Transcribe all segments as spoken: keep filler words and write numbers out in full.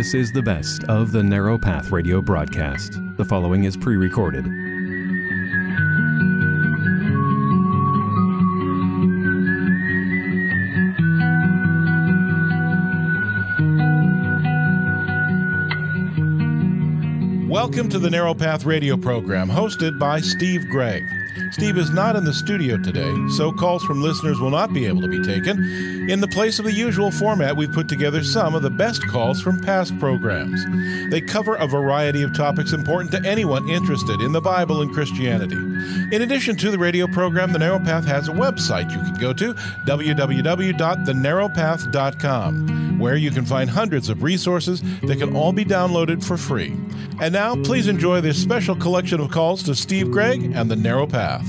This is the best of the Narrow Path radio broadcast. The following is pre-recorded. Welcome to the Narrow Path radio program, hosted by Steve Gregg. Steve is not in the studio today, so calls from listeners will not be able to be taken. In the place of the usual format, we've put together some of the best calls from past programs. They cover a variety of topics important to anyone interested in the Bible and Christianity. In addition to the radio program, The Narrow Path has a website you can go to, w w w dot the narrow path dot com, where you can find hundreds of resources that can all be downloaded for free. And now, please enjoy this special collection of calls to Steve Gregg and The Narrow Path.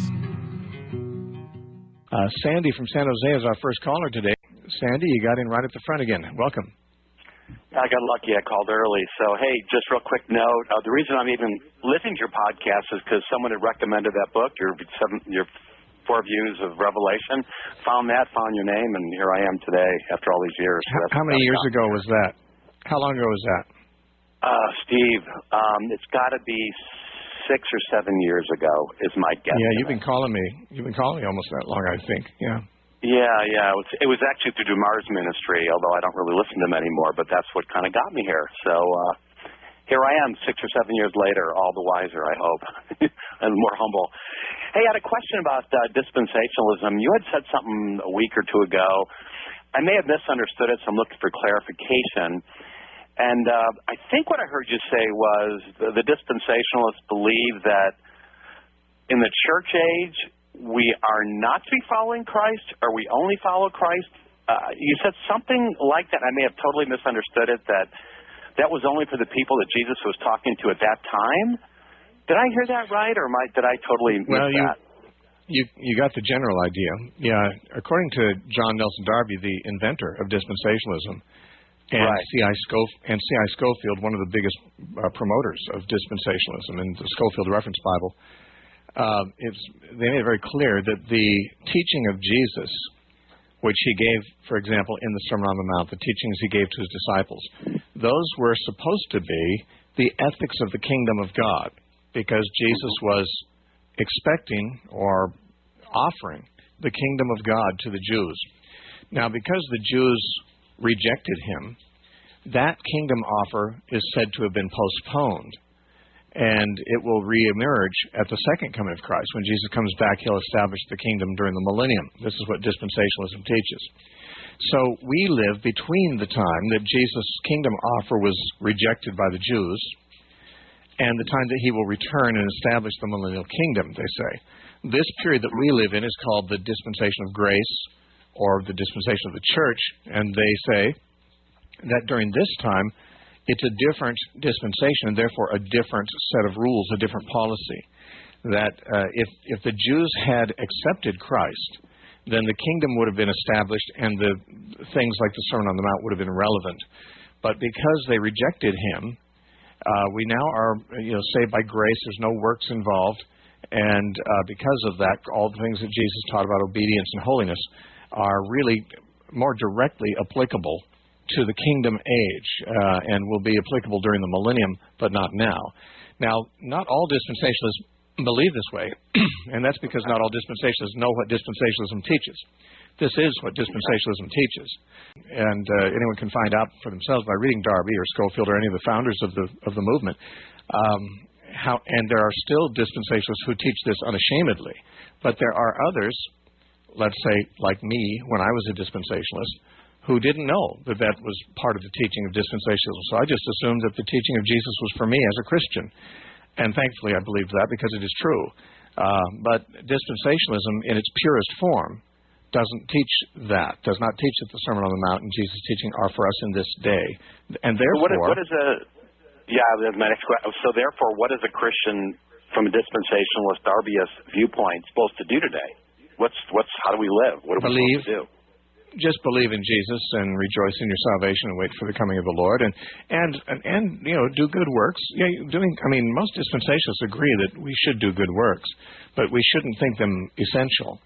Uh, Sandy from San Jose is our first caller today. Sandy, you got in right at the front again. Welcome. I got lucky. I called early. So, hey, just real quick note. Uh, the reason I'm even listening to your podcast is because someone had recommended that book, your seven, your Four Views of Revelation. Found that, found your name, and here I am today after all these years. So how, how many years ago was that? How long ago was that? Uh, Steve, um, it's got to be six or seven years ago is my guess. Yeah, you've been calling me. You've been calling me almost that long, I think. Yeah. Yeah, yeah. It was, it was actually through Dumar's ministry, although I don't really listen to him anymore, but that's what kind of got me here. So uh, here I am six or seven years later, all the wiser, I hope, and more humble. Hey, I had a question about uh, dispensationalism. You had said something a week or two ago. I may have misunderstood it, so I'm looking for clarification. And uh, I think what I heard you say was the, the dispensationalists believe that in the church age, we are not to be following Christ, or we only follow Christ. Uh, you said something like that. I may have totally misunderstood it, that that was only for the people that Jesus was talking to at that time. Did I hear that right, or am I, did I totally miss well, you, that? You, you got the general idea. Yeah, according to John Nelson Darby, the inventor of dispensationalism, and right. C I Scof and C I Scofield, one of the biggest uh, promoters of dispensationalism in the Scofield Reference Bible, uh, it's, they made it very clear that the teaching of Jesus, which he gave, for example, in the Sermon on the Mount, the teachings he gave to his disciples, those were supposed to be the ethics of the kingdom of God, because Jesus was expecting or offering the kingdom of God to the Jews. Now, because the Jews rejected him, that kingdom offer is said to have been postponed, and it will reemerge at the second coming of Christ. When Jesus comes back, he'll establish the kingdom during the millennium. This is what dispensationalism teaches. So we live between the time that Jesus' kingdom offer was rejected by the Jews and the time that he will return and establish the millennial kingdom, they say. This period that we live in is called the dispensation of grace, or the dispensation of the church, and they say that during this time, it's a different dispensation, and therefore a different set of rules, a different policy. That uh, if, if the Jews had accepted Christ, then the kingdom would have been established, and the things like the Sermon on the Mount would have been relevant. But because they rejected him, uh, we now are you know, saved by grace. There's no works involved, and uh, because of that, all the things that Jesus taught about obedience and holiness are really more directly applicable to the kingdom age uh, and will be applicable during the millennium, but not now. Now, not all dispensationalists believe this way, and that's because not all dispensationalists know what dispensationalism teaches. This is what dispensationalism teaches, and uh, anyone can find out for themselves by reading Darby or Scofield or any of the founders of the of the movement. Um, how, and there are still dispensationalists who teach this unashamedly, but there are others, let's say, like me, when I was a dispensationalist, who didn't know that that was part of the teaching of dispensationalism. So I just assumed that the teaching of Jesus was for me as a Christian. And thankfully I believed that because it is true. Uh, but dispensationalism in its purest form doesn't teach that, does not teach that the Sermon on the Mount and Jesus' teaching are for us in this day. And therefore... So what, is, what is a... Yeah, that's my next question. So therefore, what is a Christian from a dispensationalist Darbyist viewpoint supposed to do today? What's what's how do we live? What are we believe, supposed to do? Just believe in Jesus and rejoice in your salvation and wait for the coming of the Lord, and and and, and you know do good works. Yeah, doing. I mean, most dispensationalists agree that we should do good works, but we shouldn't think them essential.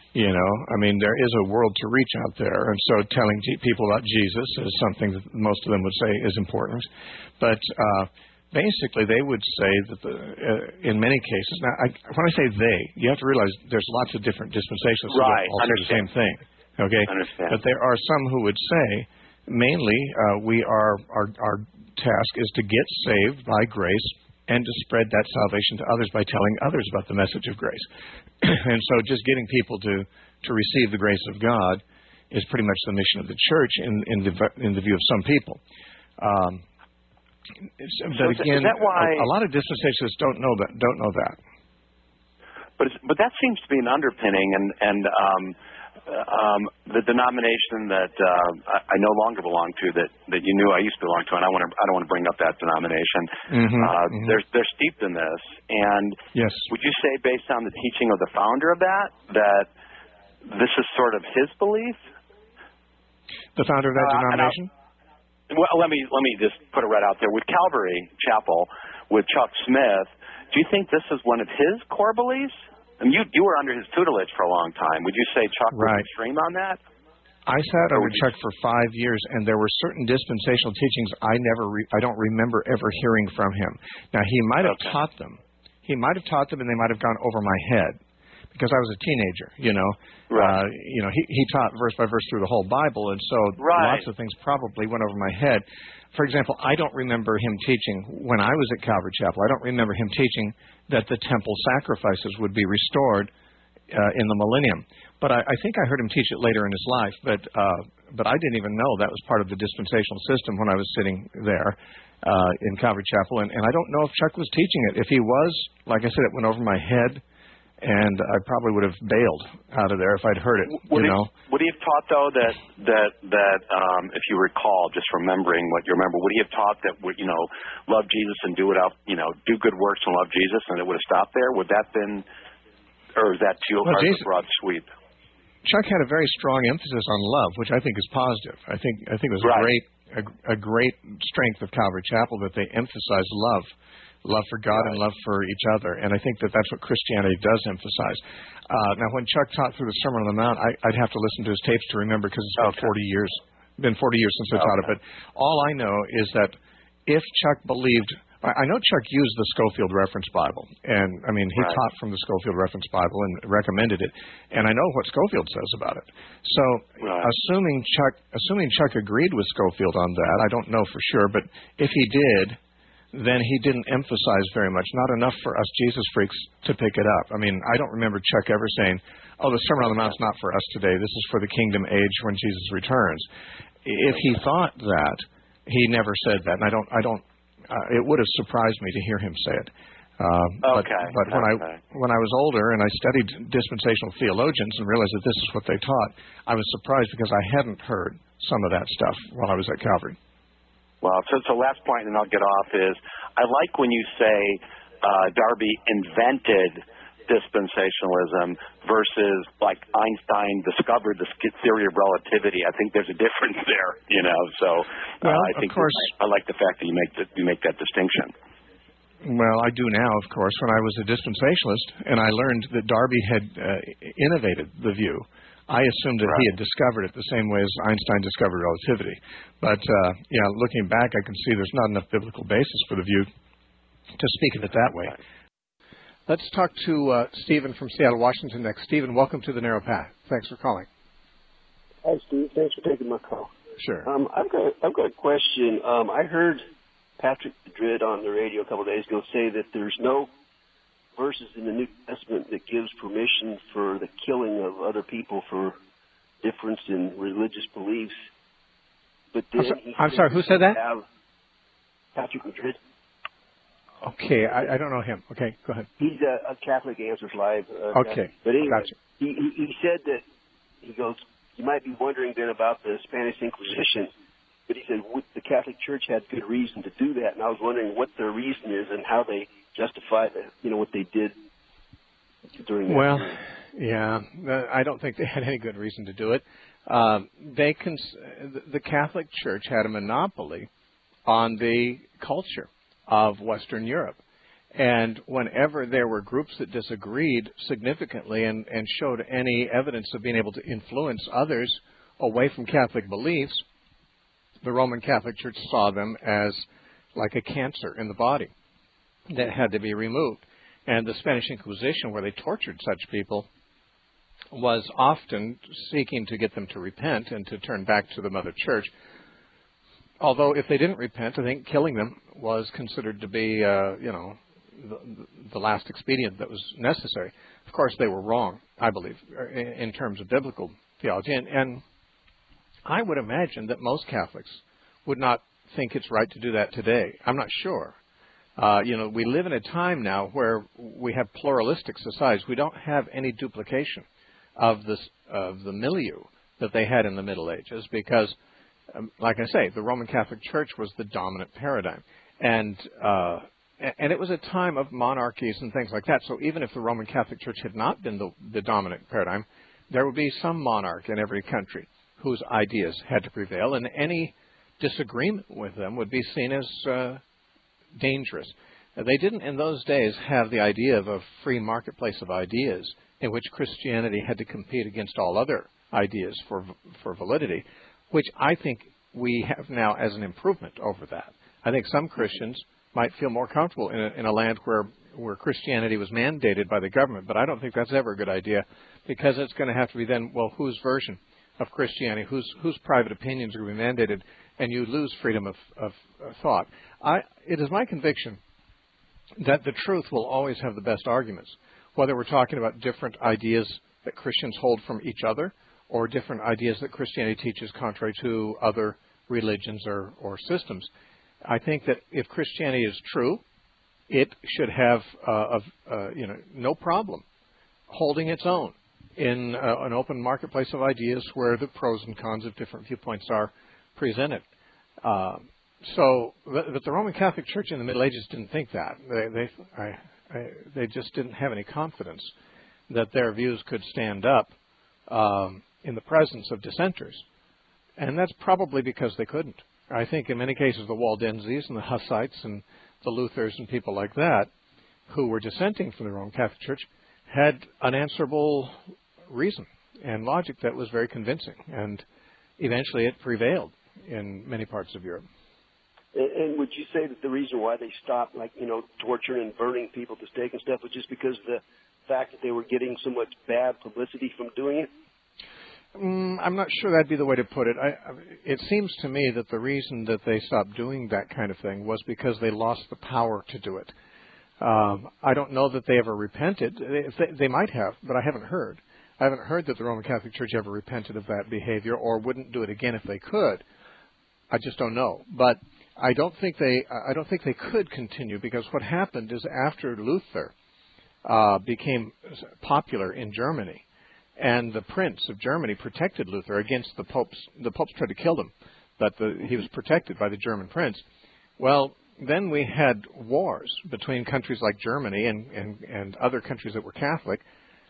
You know, I mean, there is a world to reach out there, and so telling G- people about Jesus is something that most of them would say is important. But uh, basically, they would say that the, uh, in many cases, now I, when I say they, you have to realize there's lots of different dispensations who Right, all say the same thing. Okay, Understand. but there are some who would say, mainly, uh, we are our our task is to get saved by grace and to spread that salvation to others by telling others about the message of grace. And so just getting people to, to receive the grace of God is pretty much the mission of the church in, in, the, in the view of some people. Um, so but is, again, is that why, a, a lot of dispensationalists don't know that. Don't know that. But it's, but that seems to be an underpinning, and and um, um, the denomination that uh, I, I no longer belong to, that, that you knew I used to belong to, and I want to I don't want to bring up that denomination. Mm-hmm, uh, mm-hmm. They're they're steeped in this, and yes. Would you say, based on the teaching of the founder of that, that this is sort of his belief? The founder of that uh, denomination? Well, let me let me just put it right out there. With Calvary Chapel, with Chuck Smith, do you think this is one of his core beliefs? I mean, you you were under his tutelage for a long time. Would you say Chuck right. was extreme on that? I sat under Chuck for five years, and there were certain dispensational teachings I never, re- I don't remember ever hearing from him. Now, he might have okay. taught them. He might have taught them, and they might have gone over my head, because I was a teenager. You know, right. uh, you know, he he taught verse by verse through the whole Bible, and so right. lots of things probably went over my head. For example, I don't remember him teaching when I was at Calvary Chapel. I don't remember him teaching that the temple sacrifices would be restored uh, in the millennium. But I, I think I heard him teach it later in his life. But uh, but I didn't even know that was part of the dispensational system when I was sitting there uh, in Calvary Chapel. And, and I don't know if Chuck was teaching it. If he was, like I said, it went over my head. And I probably would have bailed out of there if I'd heard it. Would you he, know. Would he have taught though that that that um, if you recall, just remembering what you remember, would he have taught that you know love Jesus and do it up, you know, do good works and love Jesus, and it would have stopped there? Would that been, or is that too well, hard Jesus, of a broad sweep? Chuck had a very strong emphasis on love, which I think is positive. I think I think it was right. a great a, a great strength of Calvary Chapel that they emphasized love. Love for God right. and love for each other. And I think that that's what Christianity does emphasize. Uh, now, when Chuck taught through the Sermon on the Mount, I, I'd have to listen to his tapes to remember because it's been okay. forty years. Been forty years since I okay. taught it. But all I know is that if Chuck believed, I, I know Chuck used the Scofield Reference Bible. And, I mean, he right. taught from the Scofield Reference Bible and recommended it. And I know what Scofield says about it. So, right. assuming Chuck, assuming Chuck agreed with Scofield on that, I don't know for sure. But if he did, then he didn't emphasize very much, not enough for us Jesus freaks to pick it up. I mean, I don't remember Chuck ever saying, oh, the Sermon on the Mount's not for us today. This is for the kingdom age when Jesus returns. If he thought that, he never said that. And I don't, I don't, uh, it would have surprised me to hear him say it. Uh, okay. But, but when okay. I when I was older and I studied dispensational theologians and realized that this is what they taught, I was surprised because I hadn't heard some of that stuff while I was at Calvary. Well, so, so last point, and I'll get off, is I like when you say uh, Darby invented dispensationalism versus like Einstein discovered the theory of relativity. I think there's a difference there, you know. So uh, well, I think of course, I like the fact that you make that you make that distinction. Well, I do now, of course. When I was a dispensationalist, and I learned that Darby had uh, innovated the view, I assumed that right. he had discovered it the same way as Einstein discovered relativity. But, uh, yeah, looking back, I can see there's not enough biblical basis for the view to speak of it that way. Right. Let's talk to uh, Stephen from Seattle, Washington next. Stephen, welcome to The Narrow Path. Thanks for calling. Hi, Steve. Thanks for taking my call. Sure. Um, I've got I've got a question. Um, I heard Patrick Madrid on the radio a couple of days ago say that there's no verses in the New Testament that gives permission for the killing of other people for difference in religious beliefs. But then I'm, so, he I'm sorry, who said that? Have Patrick Madrid. Okay, I, I don't know him. Okay, go ahead. He's a, a Catholic Answers Live. Uh, okay, guy. But anyway, gotcha. he, he, he said that, he goes, you might be wondering then about the Spanish Inquisition, but he said would the Catholic Church had good reason to do that, and I was wondering what their reason is and how they justify the, you know, what they did during that Well, period. yeah, I don't think they had any good reason to do it. Uh, they cons- the Catholic Church had a monopoly on the culture of Western Europe. And whenever there were groups that disagreed significantly and, and showed any evidence of being able to influence others away from Catholic beliefs, the Roman Catholic Church saw them as like a cancer in the body that had to be removed. And the Spanish Inquisition, where they tortured such people, was often seeking to get them to repent and to turn back to the Mother Church. Although if they didn't repent, I think killing them was considered to be, uh, you know, the, the last expedient that was necessary. Of course, they were wrong, I believe, in, in terms of biblical theology. And, and I would imagine that most Catholics would not think it's right to do that today. I'm not sure. Uh, you know, we live in a time now where we have pluralistic societies. We don't have any duplication of this of the milieu that they had in the Middle Ages because, um, like I say, the Roman Catholic Church was the dominant paradigm. And uh, and it was a time of monarchies and things like that. So even if the Roman Catholic Church had not been the, the dominant paradigm, there would be some monarch in every country whose ideas had to prevail, and any disagreement with them would be seen as uh, dangerous. They didn't in those days have the idea of a free marketplace of ideas in which Christianity had to compete against all other ideas for for validity, which I think we have now as an improvement over that. I think some Christians might feel more comfortable in a, in a land where, where Christianity was mandated by the government, but I don't think that's ever a good idea because it's going to have to be then, well, whose version of Christianity, whose whose private opinions are going to be mandated, and you lose freedom of, of, of thought. I, it is my conviction that the truth will always have the best arguments, whether we're talking about different ideas that Christians hold from each other or different ideas that Christianity teaches contrary to other religions or, or systems. I think that if Christianity is true, it should have uh, uh, you know, no problem holding its own in uh, an open marketplace of ideas where the pros and cons of different viewpoints are presented. Uh, so, but the Roman Catholic Church in the Middle Ages didn't think that. They, they, I, I, they just didn't have any confidence that their views could stand up um, in the presence of dissenters. And that's probably because they couldn't. I think in many cases the Waldenses and the Hussites and the Luthers and people like that who were dissenting from the Roman Catholic Church had an answerable reason and logic that was very convincing. And eventually it prevailed in many parts of Europe. And, and would you say that the reason why they stopped, like, you know, torturing and burning people to stake and stuff was just because of the fact that they were getting so much bad publicity from doing it? Mm, I'm not sure that'd be the way to put it. I, I, it seems to me that the reason that they stopped doing that kind of thing was because they lost the power to do it. Um, I don't know that they ever repented. They, they might have, but I haven't heard. I haven't heard that the Roman Catholic Church ever repented of that behavior or wouldn't do it again if they could. I just don't know. But I don't think they. I don't think they could continue because what happened is after Luther uh, became popular in Germany, and the Prince of Germany protected Luther against the popes. The popes tried to kill him, but the, he was protected by the German prince. Well, then we had wars between countries like Germany and, and, and other countries that were Catholic.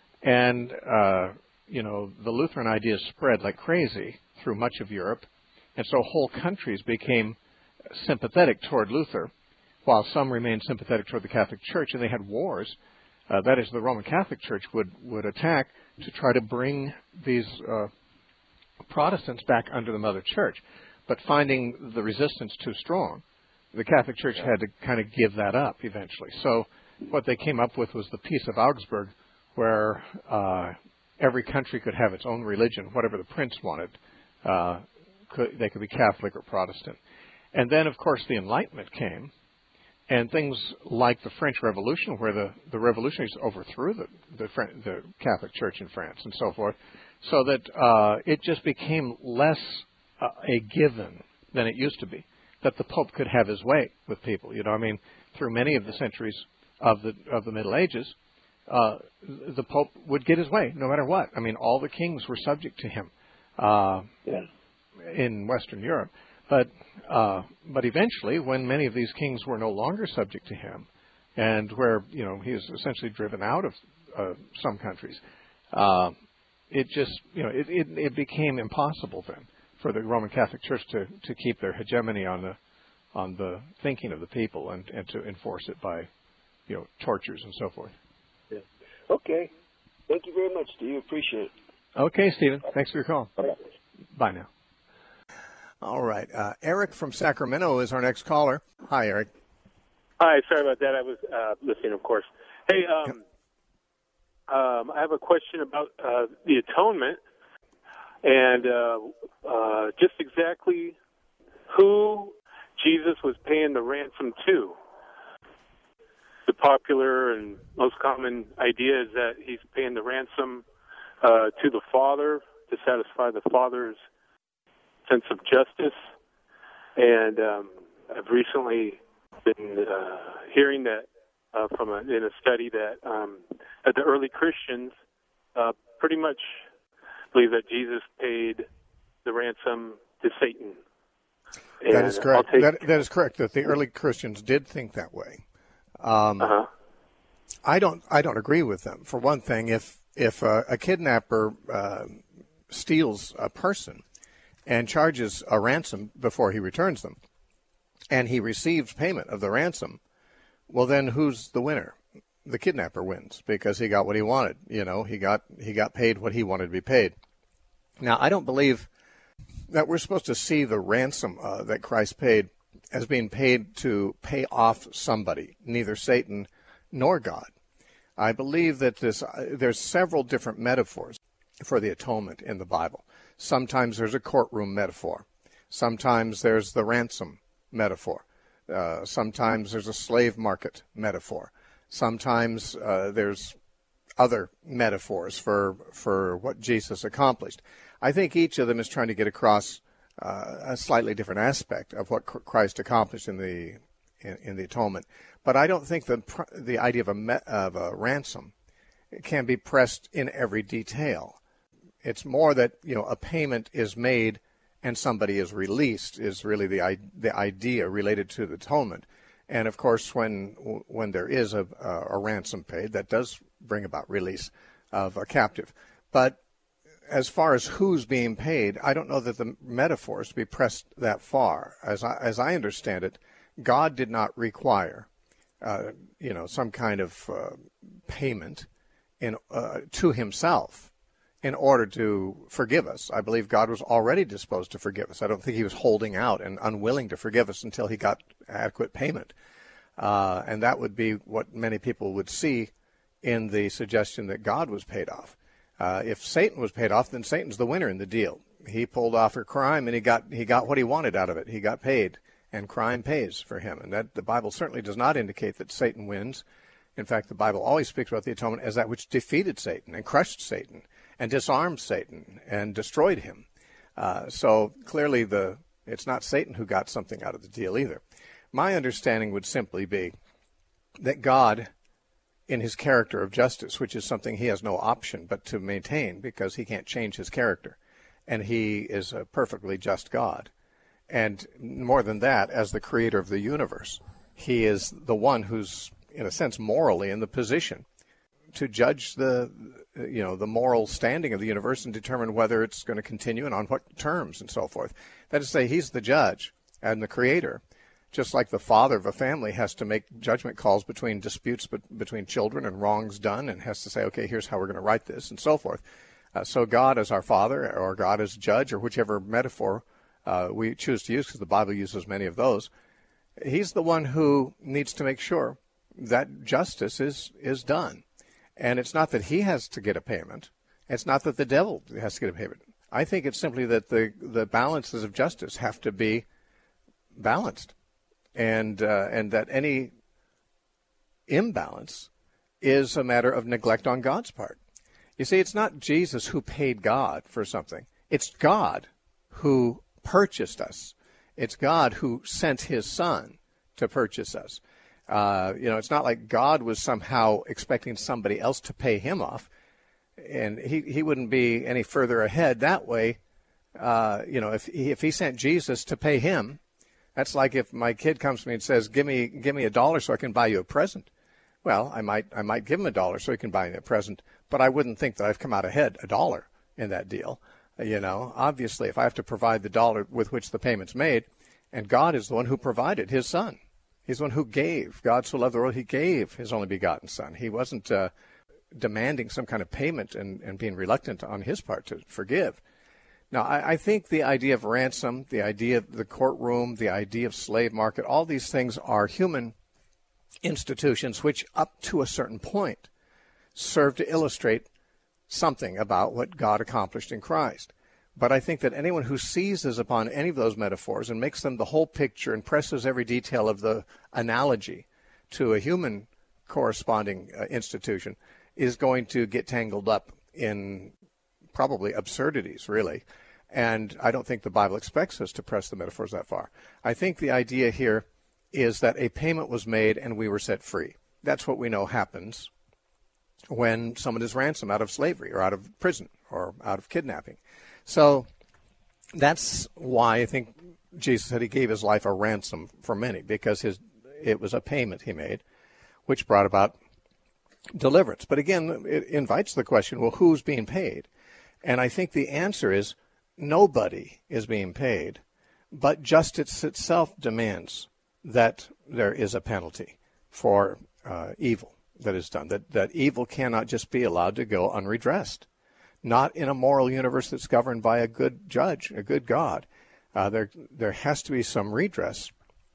And, uh, you know, the Lutheran ideas spread like crazy through much of Europe. And so whole countries became sympathetic toward Luther, while some remained sympathetic toward the Catholic Church. And they had wars. Uh, that is, the Roman Catholic Church would, would attack to try to bring these uh, Protestants back under the Mother Church. But finding the resistance too strong, the Catholic Church had to kind of give that up eventually. So what they came up with was the Peace of Augsburg, where uh, every country could have its own religion, whatever the prince wanted. Uh, could, they could be Catholic or Protestant. And then, of course, the Enlightenment came, and things like the French Revolution, where the, the revolutionaries overthrew the, the, the Catholic Church in France and so forth, so that uh, it just became less uh, a given than it used to be, that the Pope could have his way with people. You know, I mean, through many of the centuries of the of the Middle Ages, uh, the Pope would get his way no matter what. I mean, all the kings were subject to him uh, yeah. in Western Europe. But uh, but eventually, when many of these kings were no longer subject to him, and where, you know, he was essentially driven out of uh, some countries, uh, it just, you know, it, it, it became impossible then for the Roman Catholic Church to, to keep their hegemony on the on the thinking of the people and, and to enforce it by you know, tortures and so forth. Yeah. Okay. Thank you very much, Steve. Appreciate it. Okay, Stephen. Thanks for your call. Bye. Bye now. All right. Uh, Eric from Sacramento is our next caller. Hi, Eric. Hi. Sorry about that. I was uh, listening, of course. Hey, um, um, I have a question about uh, the atonement and uh, uh, just exactly who Jesus was paying the ransom to. The popular and most common idea is that he's paying the ransom uh, to the Father to satisfy the Father's sense of justice. And um, I've recently been uh, hearing that uh, from a, in a study that, um, that the early Christians uh, pretty much believe that Jesus paid the ransom to Satan. And that is correct. Take... That, that is correct. That the early Christians did think that way. Um, uh-huh. I don't. I don't agree with them. For one thing, if if uh, a kidnapper uh, steals a person and charges a ransom before he returns them, and he receives payment of the ransom, well, then who's the winner? The kidnapper wins because he got what he wanted. You know, he got he got paid what he wanted to be paid. Now, I don't believe that we're supposed to see the ransom uh, that Christ paid as being paid to pay off somebody, neither Satan nor God. I believe that this, uh, there's several different metaphors for the atonement in the Bible. Sometimes there's a courtroom metaphor. Sometimes there's the ransom metaphor. Uh, sometimes there's a slave market metaphor. Sometimes uh, there's other metaphors for for what Jesus accomplished. I think each of them is trying to get across uh, a slightly different aspect of what Christ accomplished in the in, in the atonement. But I don't think the the idea of a me, of a ransom can be pressed in every detail. It's more that, you know, a payment is made and somebody is released is really the the idea related to the atonement. And of course, when when there is a, a, a ransom paid, that does bring about release of a captive. But as far as who's being paid, I don't know that the metaphor is to be pressed that far. As I, as I understand it, God did not require, uh, you know, some kind of uh, payment in uh, to himself in order to forgive us. I believe God was already disposed to forgive us. I don't think he was holding out and unwilling to forgive us until he got adequate payment. Uh, and that would be what many people would see in the suggestion that God was paid off. Uh, if Satan was paid off, then Satan's the winner in the deal. He pulled off a crime and he got he got what he wanted out of it. He got paid, and crime pays for him. And that the Bible certainly does not indicate that Satan wins. In fact, the Bible always speaks about the atonement as that which defeated Satan and crushed Satan and disarmed Satan and destroyed him. Uh, so clearly the it's not Satan who got something out of the deal either. My understanding would simply be that God, in his character of justice, which is something he has no option but to maintain because he can't change his character, and he is a perfectly just God. And more than that, as the creator of the universe, he is the one who's, in a sense, morally in the position to judge the, you know, the moral standing of the universe and determine whether it's going to continue and on what terms and so forth. That is to say, he's the judge and the creator, just like the father of a family has to make judgment calls between disputes be- between children and wrongs done and has to say, okay, here's how we're going to write this and so forth. Uh, so God as our father or God as judge or whichever metaphor uh, we choose to use, because the Bible uses many of those, he's the one who needs to make sure that justice is, is done. And it's not that he has to get a payment. It's not that the devil has to get a payment. I think it's simply that the, the balances of justice have to be balanced. And uh, and that any imbalance is a matter of neglect on God's part. You see, it's not Jesus who paid God for something. It's God who purchased us. It's God who sent his son to purchase us. Uh, you know, it's not like God was somehow expecting somebody else to pay him off. And he, he wouldn't be any further ahead that way. Uh, you know, if he, if he sent Jesus to pay him, that's like if my kid comes to me and says, give me give me a dollar so I can buy you a present. Well, I might I might give him a dollar so he can buy me a present, but I wouldn't think that I've come out ahead a dollar in that deal. You know, obviously, if I have to provide the dollar with which the payment's made, and God is the one who provided his son. He's the one who gave. God so loved the world, he gave his only begotten Son. He wasn't uh, demanding some kind of payment and, and being reluctant on his part to forgive. Now, I, I think the idea of ransom, the idea of the courtroom, the idea of slave market, all these things are human institutions which, up to a certain point, serve to illustrate something about what God accomplished in Christ. But I think that anyone who seizes upon any of those metaphors and makes them the whole picture and presses every detail of the analogy to a human corresponding uh, institution is going to get tangled up in probably absurdities, really. And I don't think the Bible expects us to press the metaphors that far. I think the idea here is that a payment was made and we were set free. That's what we know happens when someone is ransomed out of slavery or out of prison or out of kidnapping. So that's why I think Jesus said he gave his life a ransom for many, because his it was a payment he made, which brought about deliverance. But again, it invites the question, well, who's being paid? And I think the answer is nobody is being paid, but justice itself demands that there is a penalty for uh, evil that is done, that, that evil cannot just be allowed to go unredressed. Not in a moral universe that's governed by a good judge, a good God. Uh, there, there has to be some redress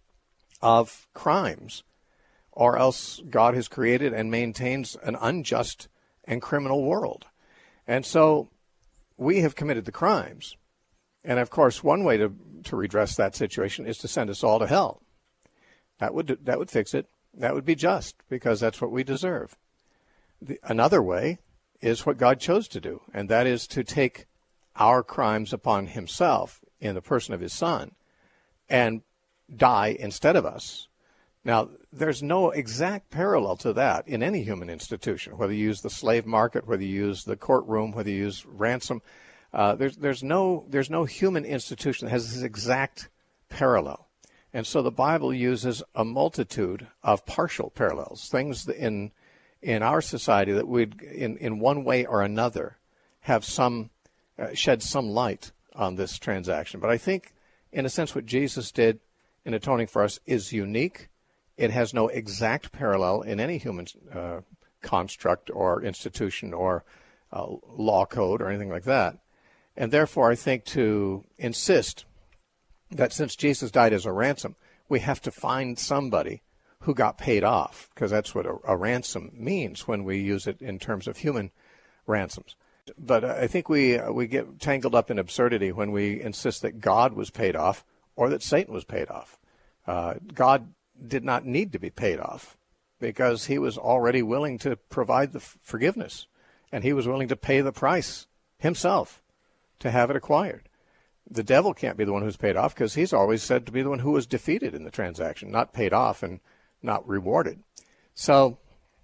of crimes, or else God has created and maintains an unjust and criminal world. And so we have committed the crimes. And of course, one way to, to redress that situation is to send us all to hell. That would, that would fix it. That would be just, because that's what we deserve. The, another way is what God chose to do, and that is to take our crimes upon himself in the person of his Son and die instead of us. Now, there's no exact parallel to that in any human institution, whether you use the slave market, whether you use the courtroom, whether you use ransom. Uh, there's, there's, no, there's no human institution that has this exact parallel. And so the Bible uses a multitude of partial parallels, things in in our society that would, in, in one way or another, have some, uh, shed some light on this transaction. But I think, in a sense, what Jesus did in atoning for us is unique. It has no exact parallel in any human uh, construct or institution or uh, law code or anything like that. And therefore, I think to insist that since Jesus died as a ransom, we have to find somebody who got paid off, because that's what a, a ransom means when we use it in terms of human ransoms. But I think we uh, we get tangled up in absurdity when we insist that God was paid off or that Satan was paid off. Uh, God did not need to be paid off because he was already willing to provide the f- forgiveness, and he was willing to pay the price himself to have it acquired. The devil can't be the one who's paid off because he's always said to be the one who was defeated in the transaction, not paid off and not rewarded. So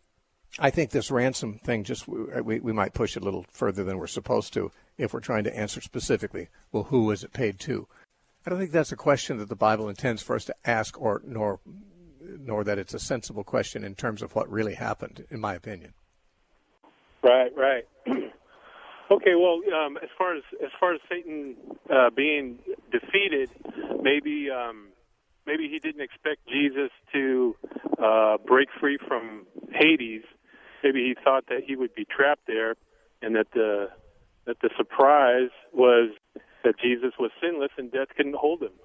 I think this ransom thing, just we, we might push it a little further than we're supposed to if we're trying to answer specifically, well, who was it paid to? I don't think that's a question that the Bible intends for us to ask, or nor nor that it's a sensible question in terms of what really happened, in my opinion. Right, right. Okay, well, um, as far as as far as Satan uh, being defeated, maybe um, maybe he didn't expect Jesus to uh, break free from Hades. Maybe he thought that he would be trapped there, and that the that the surprise was that Jesus was sinless and death couldn't hold him.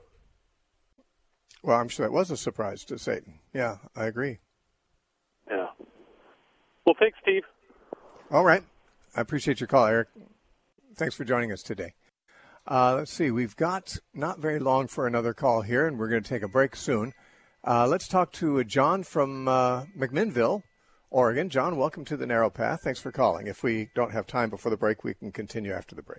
Well, I'm sure that was a surprise to Satan. Yeah, I agree. Yeah. Well, thanks, Steve. All right. I appreciate your call, Eric. Thanks for joining us today. Uh, let's see. We've got not very long for another call here, and we're going to take a break soon. Uh, let's talk to John from uh, McMinnville, Oregon. John, welcome to the Narrow Path. Thanks for calling. If we don't have time before the break, we can continue after the break.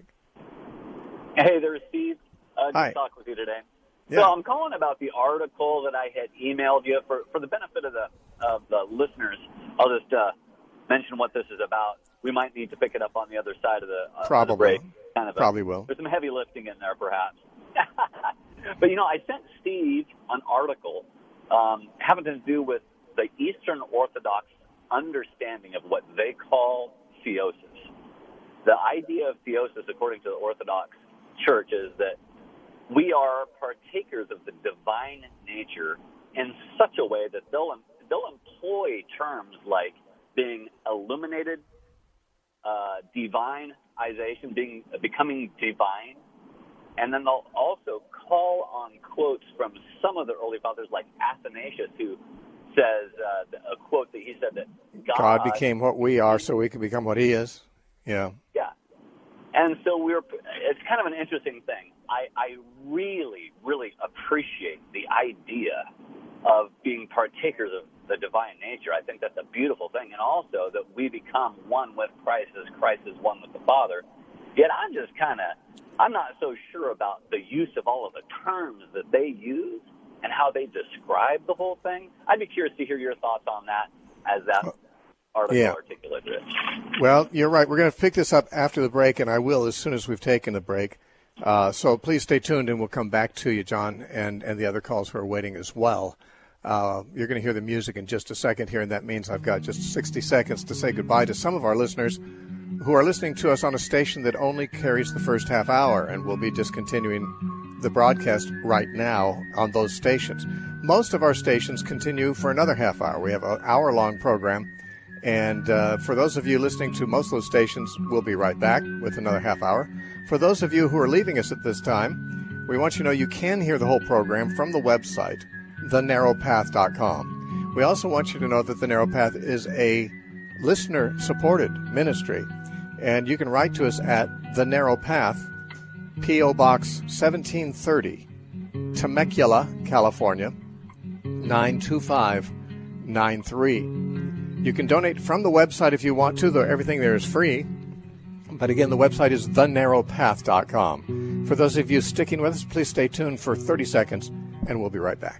Hey there, Steve. Uh, good Hi. to talk with you today. Yeah. So I'm calling about the article that I had emailed you for, for the benefit of the of the listeners. I'll just uh, mention what this is about. We might need to pick it up on the other side of the, uh, Probably. of the break. Kind of Probably a, will. There's some heavy lifting in there, perhaps. But, you know, I sent Steve an article um, having to do with the Eastern Orthodox understanding of what they call theosis. The idea of theosis, according to the Orthodox Church, is that we are partakers of the divine nature in such a way that they'll they'll employ terms like being illuminated, uh, divineization, being becoming divine, and then they'll also call on quotes from some of the early fathers, like Athanasius, who says uh, a quote that he said that God, God became what we are, so we can become what He is. Yeah. Yeah. And so we're. It's kind of an interesting thing. I, I really, really appreciate the idea of being partakers of the divine nature. I think that's a beautiful thing, and also that we become one with Christ as Christ is one with the Father. Yet I'm just kind of, I'm not so sure about the use of all of the terms that they use and how they describe the whole thing. I'd be curious to hear your thoughts on that as that article yeah. articulated it. Well, you're right. We're going to pick this up after the break, and I will as soon as we've taken the break. Uh, so please stay tuned, and we'll come back to you, John, and, and the other calls who are waiting as well. Uh, you're going to hear the music in just a second here, and that means I've got just sixty seconds to say goodbye to some of our listeners who are listening to us on a station that only carries the first half hour, and we'll be discontinuing the broadcast right now on those stations. Most of our stations continue for another half hour. We have an hour-long program, and uh, for those of you listening to most of those stations, we'll be right back with another half hour. For those of you who are leaving us at this time, we want you to know you can hear the whole program from the website, the narrow path dot com. We also want you to know that The Narrow Path is a listener-supported ministry, and you can write to us at The Narrow Path, P O. Box seventeen thirty, Temecula, California, nine two five nine three. You can donate from the website if you want to, though everything there is free. But again, the website is the narrow path dot com. For those of you sticking with us, please stay tuned for thirty seconds, and we'll be right back.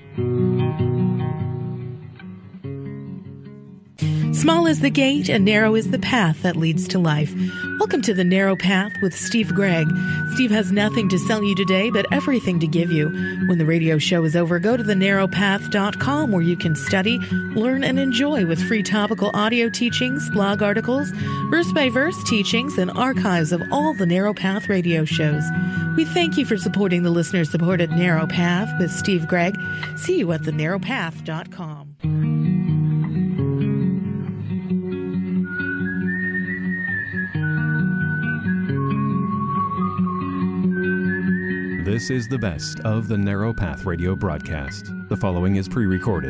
Small is the gate and narrow is the path that leads to life. Welcome to The Narrow Path with Steve Gregg. Steve has nothing to sell you today, but everything to give you. When the radio show is over, go to the narrow path dot com where you can study, learn, and enjoy with free topical audio teachings, blog articles, verse-by-verse teachings, and archives of all the Narrow Path radio shows. We thank you for supporting the listener-supported Narrow Path with Steve Gregg. See you at the narrow path dot com. This is the best of the Narrow Path radio broadcast. The following is pre-recorded.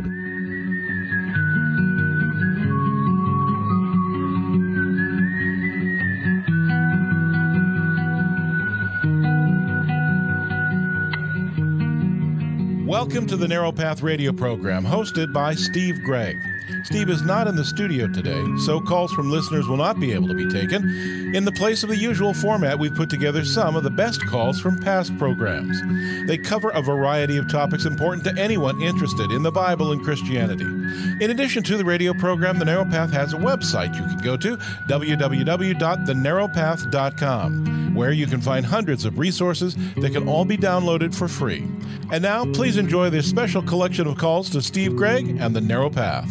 Welcome to the Narrow Path radio program, hosted by Steve Gregg. Steve is not in the studio today, so calls from listeners will not be able to be taken. In the place of the usual format, we've put together some of the best calls from past programs. They cover a variety of topics important to anyone interested in the Bible and Christianity. In addition to the radio program, The Narrow Path has a website you can go to, w w w dot the narrow path dot com, where you can find hundreds of resources that can all be downloaded for free. And now, please enjoy this special collection of calls to Steve Gregg and The Narrow Path.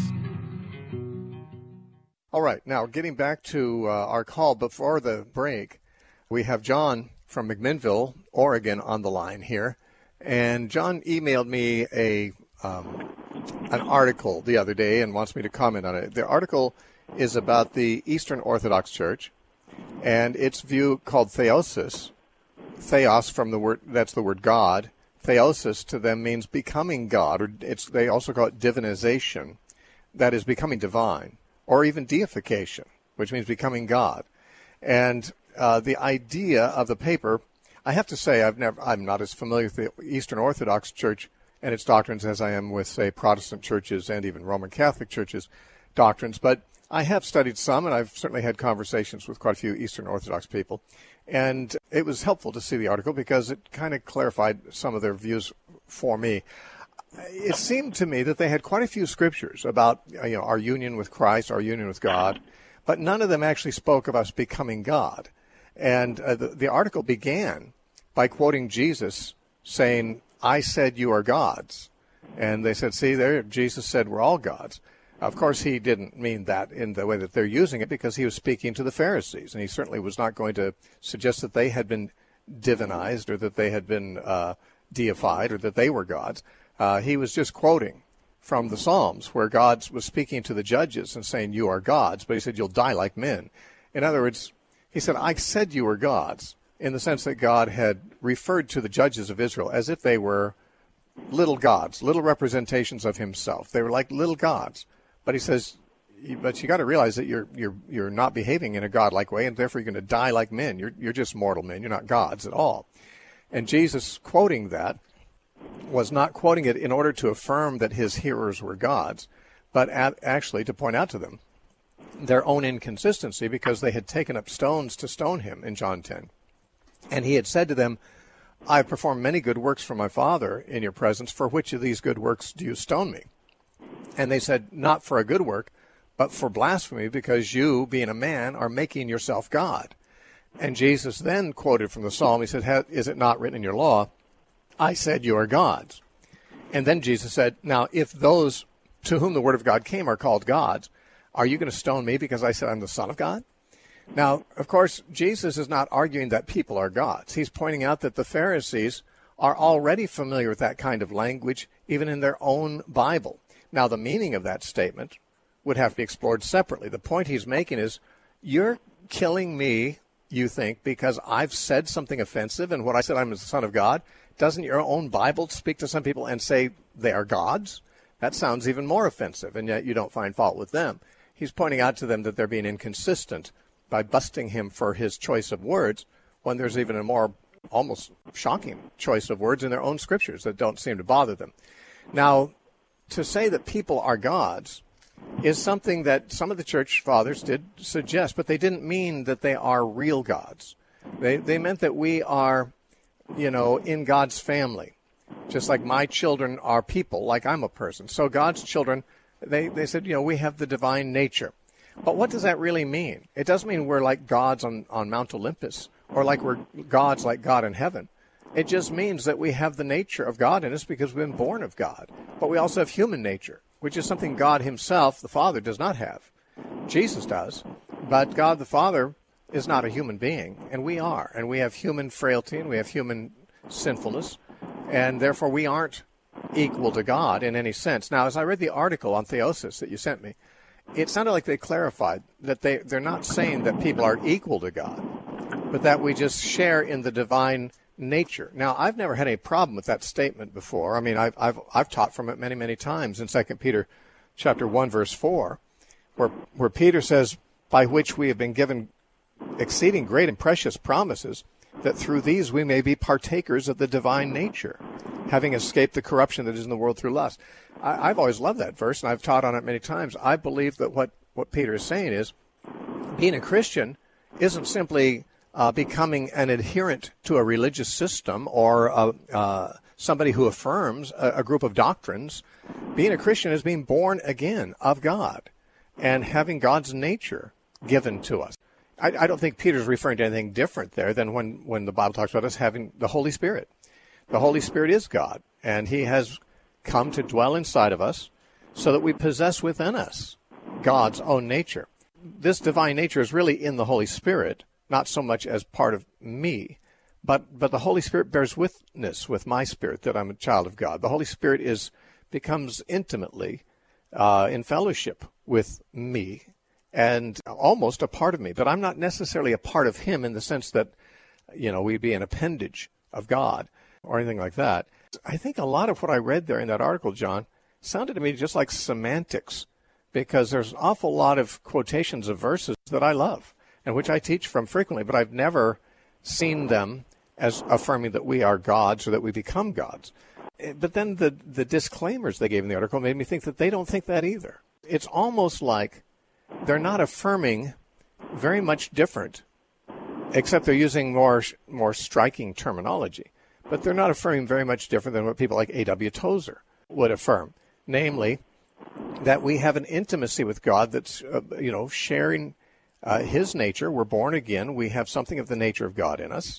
All right, now getting back to uh, our call before the break, we have John from McMinnville, Oregon, on the line here. And John emailed me a um, an article the other day and wants me to comment on it. The article is about the Eastern Orthodox Church and its view called theosis. Theos from the word, that's the word God. Theosis to them means becoming God, or it's they also call it divinization, that is becoming divine, or even deification, which means becoming God. And uh, the idea of the paper, I have to say, I've never, I'm not as familiar with the Eastern Orthodox Church and its doctrines as I am with, say, Protestant churches and even Roman Catholic churches' doctrines, but I have studied some, and I've certainly had conversations with quite a few Eastern Orthodox people. And it was helpful to see the article because it kind of clarified some of their views for me. It seemed to me that they had quite a few scriptures about, you know, our union with Christ, our union with God, but none of them actually spoke of us becoming God. And uh, the, the article began by quoting Jesus saying, "I said you are gods." And they said, see, there, Jesus said we're all gods. Of course, he didn't mean that in the way that they're using it because he was speaking to the Pharisees, and he certainly was not going to suggest that they had been divinized or that they had been uh, deified or that they were gods. Uh, he was just quoting from the Psalms where God was speaking to the judges and saying, you are gods, but he said, you'll die like men. In other words, he said, I said you were gods, in the sense that God had referred to the judges of Israel as if they were little gods, little representations of himself. They were like little gods. But he says, but you got to realize that you're you're you're not behaving in a godlike way, and therefore you're going to die like men. You're you're just mortal men. You're not gods at all. And Jesus, quoting that, was not quoting it in order to affirm that his hearers were gods, but at, actually to point out to them their own inconsistency, because they had taken up stones to stone him in John ten. And he had said to them, I have performed many good works for my Father in your presence. For which of these good works do you stone me? And they said, not for a good work, but for blasphemy, because you, being a man, are making yourself God. And Jesus then quoted from the Psalm. He said, is it not written in your law, I said you are gods? And then Jesus said, now, if those to whom the word of God came are called gods, are you going to stone me because I said I'm the Son of God? Now, of course, Jesus is not arguing that people are gods. He's pointing out that the Pharisees are already familiar with that kind of language, even in their own Bible. Now, the meaning of that statement would have to be explored separately. The point he's making is, you're killing me, you think, because I've said something offensive, and what I said I'm the Son of God. Doesn't your own Bible speak to some people and say they are gods? That sounds even more offensive, and yet you don't find fault with them. He's pointing out to them that they're being inconsistent by busting him for his choice of words, when there's even a more almost shocking choice of words in their own scriptures that don't seem to bother them. Now, to say that people are gods is something that some of the church fathers did suggest, but they didn't mean that they are real gods. They they meant that we are, you know, in God's family, just like my children are people, like I'm a person. So God's children, they, they said, you know, we have the divine nature. But what does that really mean? It doesn't mean we're like gods on, on Mount Olympus, or like we're gods like God in heaven. It just means that we have the nature of God in us because we've been born of God. But we also have human nature, which is something God himself, the Father, does not have. Jesus does. But God the Father is not a human being, and we are. And we have human frailty, and we have human sinfulness, and therefore we aren't equal to God in any sense. Now, as I read the article on theosis that you sent me, it sounded like they clarified that they, they're not saying that people are equal to God, but that we just share in the divine nature. Now, I've never had any problem with that statement before. I mean, I've I've, I've taught from it many, many times in Second Peter chapter one, verse four, where, where Peter says, by which we have been given exceeding great and precious promises, that through these we may be partakers of the divine nature, having escaped the corruption that is in the world through lust. I, I've always loved that verse, and I've taught on it many times. I believe that what, what Peter is saying is, being a Christian isn't simply uh, becoming an adherent to a religious system or a, uh, somebody who affirms a, a group of doctrines. Being a Christian is being born again of God and having God's nature given to us. I, I don't think Peter's referring to anything different there than when, when the Bible talks about us having the Holy Spirit. The Holy Spirit is God, and he has come to dwell inside of us so that we possess within us God's own nature. This divine nature is really in the Holy Spirit, not so much as part of me, but, but the Holy Spirit bears witness with my spirit that I'm a child of God. The Holy Spirit is becomes intimately uh, in fellowship with me and almost a part of me, but I'm not necessarily a part of him in the sense that, you know, we'd be an appendage of God or anything like that. I think a lot of what I read there in that article, John, sounded to me just like semantics, because there's an awful lot of quotations of verses that I love and which I teach from frequently, but I've never seen them as affirming that we are gods or that we become gods. But then the, the disclaimers they gave in the article made me think that they don't think that either. It's almost like they're not affirming very much different, except they're using more more striking terminology. But they're not affirming very much different than what people like A W Tozer would affirm, namely that we have an intimacy with God that's, uh, you know, sharing uh, his nature. We're born again. We have something of the nature of God in us.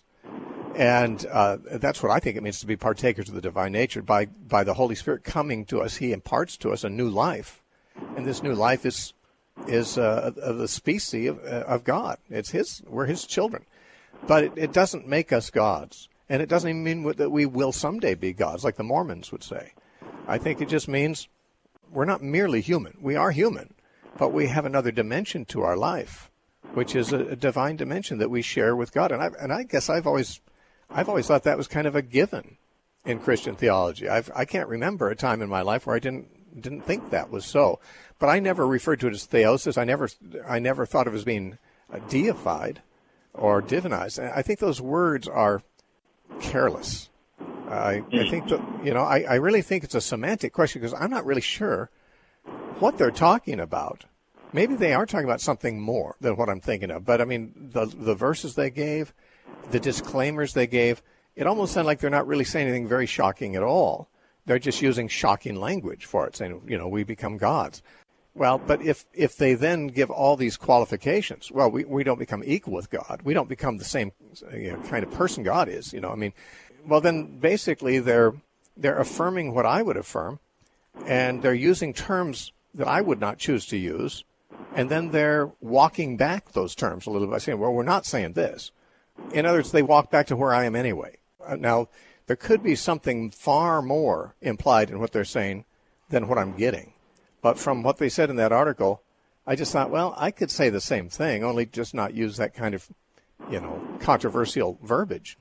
And uh, that's what I think it means to be partakers of the divine nature. By, by the Holy Spirit coming to us, he imparts to us a new life. And this new life is is uh, of the species of, uh, of God. It's his. We're his children. But it, it doesn't make us gods. And it doesn't even mean that we will someday be gods, like the Mormons would say. I think it just means we're not merely human. We are human, but we have another dimension to our life, which is a, a divine dimension that we share with God. And I and I guess I've always I've always thought that was kind of a given in Christian theology. I've, I can't remember a time in my life where I didn't didn't think that was so. But I never referred to it as theosis. I never I never thought of it as being uh, deified or divinized. And I think those words are careless. I, I think that, you know, I, I really think it's a semantic question because I'm not really sure what they're talking about. Maybe they are talking about something more than what I'm thinking of. But, I mean, the the verses they gave, the disclaimers they gave, it almost sounded like they're not really saying anything very shocking at all. They're just using shocking language for it, saying, you know, we become gods. Well, but if, if they then give all these qualifications, well, we, we don't become equal with God. We don't become the same, you know, kind of person God is, you know, I mean, well, then basically they're they're affirming what I would affirm, and they're using terms that I would not choose to use, and then they're walking back those terms a little bit by saying, well, we're not saying this. In other words, they walk back to where I am anyway. Now, there could be something far more implied in what they're saying than what I'm getting. But from what they said in that article, I just thought, well, I could say the same thing, only just not use that kind of, you know, controversial verbiage.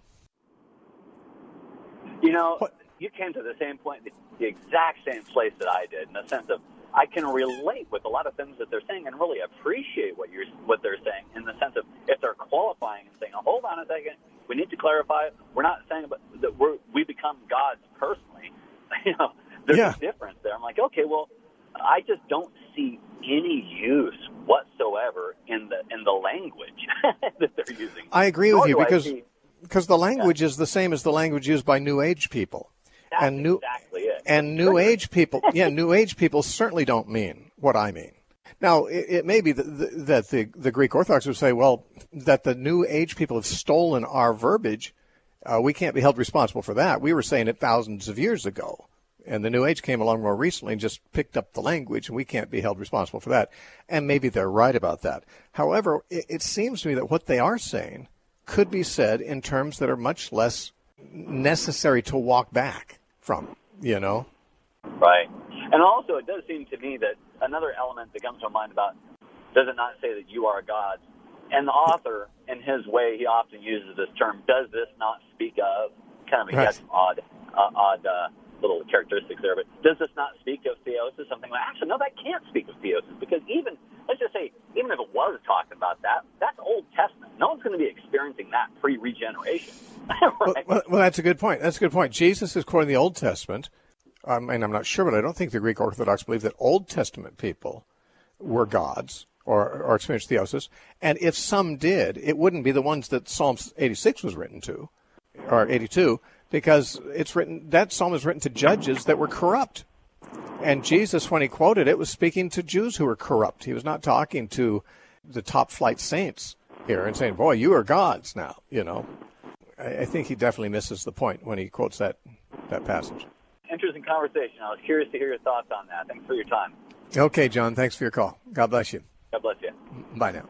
You know, what? You came to the same point, the exact same place that I did, in the sense of I can relate with a lot of things that they're saying and really appreciate what you're what they're saying, in the sense of if they're qualifying and saying, oh, hold on a second, we need to clarify, we're not saying about, that we're, we become gods personally. You know, there's yeah. a difference there. I'm like, okay, well, I just don't see any use whatsoever in the in the language that they're using. I agree Nor with you do I because see, because the language yeah. is the same as the language used by New Age people. That's and new, exactly it. And New Age people, yeah, New Age people certainly don't mean what I mean. Now, it, it may be that the, that the, the Greek Orthodox would say, well, that the New Age people have stolen our verbiage. Uh, we can't be held responsible for that. We were saying it thousands of years ago. And the New Age came along more recently and just picked up the language, and we can't be held responsible for that. And maybe they're right about that. However, it, it seems to me that what they are saying could be said in terms that are much less necessary to walk back from, you know? Right. And also, it does seem to me that another element that comes to mind about, does it not say that you are God? And the author, in his way, he often uses this term, does this not speak of, kind of, he right. has some odd, uh, odd uh, little characteristics there, but does this not speak of theosis? Something like, actually, no, that can't speak of theosis, because even, let's just say, even if it was talking about that, that's Old Testament. No one's going to be experiencing that pre-regeneration. Right? well, well, well, that's a good point. That's a good point. Jesus is quoting the Old Testament, um, and I'm not sure, but I don't think the Greek Orthodox believe that Old Testament people were gods or, or experienced theosis, and if some did, it wouldn't be the ones that Psalm eighty-six was written to, or eighty-two, because it's written, that psalm is written to judges that were corrupt. And Jesus, when he quoted it, was speaking to Jews who were corrupt. He was not talking to the top flight saints here and saying, boy, you are gods now, you know. I, I think he definitely misses the point when he quotes that, that passage. Interesting conversation. I was curious to hear your thoughts on that. Thanks for your time. Okay, John, thanks for your call. God bless you. God bless you. Bye now.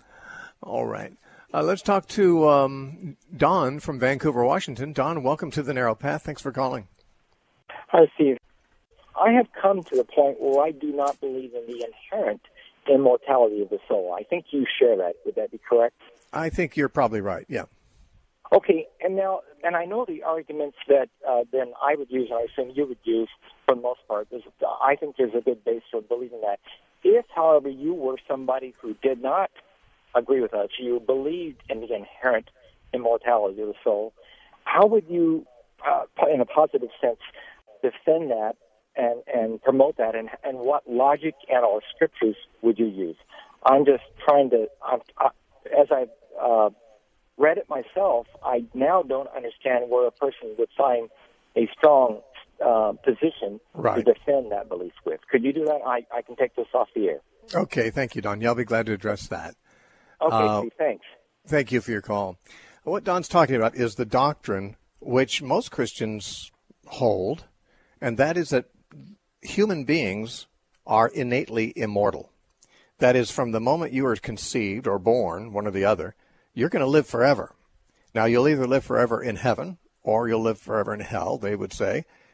All right. Uh, let's talk to um, Don from Vancouver, Washington. Don, welcome to The Narrow Path. Thanks for calling. Hi, Steve. I have come to the point where I do not believe in the inherent immortality of the soul. I think you share that. Would that be correct? I think you're probably right, yeah. Okay, and now, and I know the arguments that uh, then I would use, and I assume you would use for the most part. There's, I think there's a good base for believing that. If, however, you were somebody who did not agree with us, you believed in the inherent immortality of the soul, how would you, uh, in a positive sense, defend that and, and promote that, and, and what logic and or scriptures would you use? I'm just trying to, I'm, I, as I've uh, read it myself, I now don't understand where a person would find a strong uh, position right. to defend that belief with. Could you do that? I, I can take this off the air. Okay, thank you, Don. Yeah, I'll be glad to address that. Okay, uh, thanks. Thank you for your call. What Don's talking about is the doctrine which most Christians hold, and that is that human beings are innately immortal. That is, from the moment you are conceived or born, one or the other, you're going to live forever. Now, you'll either live forever in heaven or you'll live forever in hell, they would say.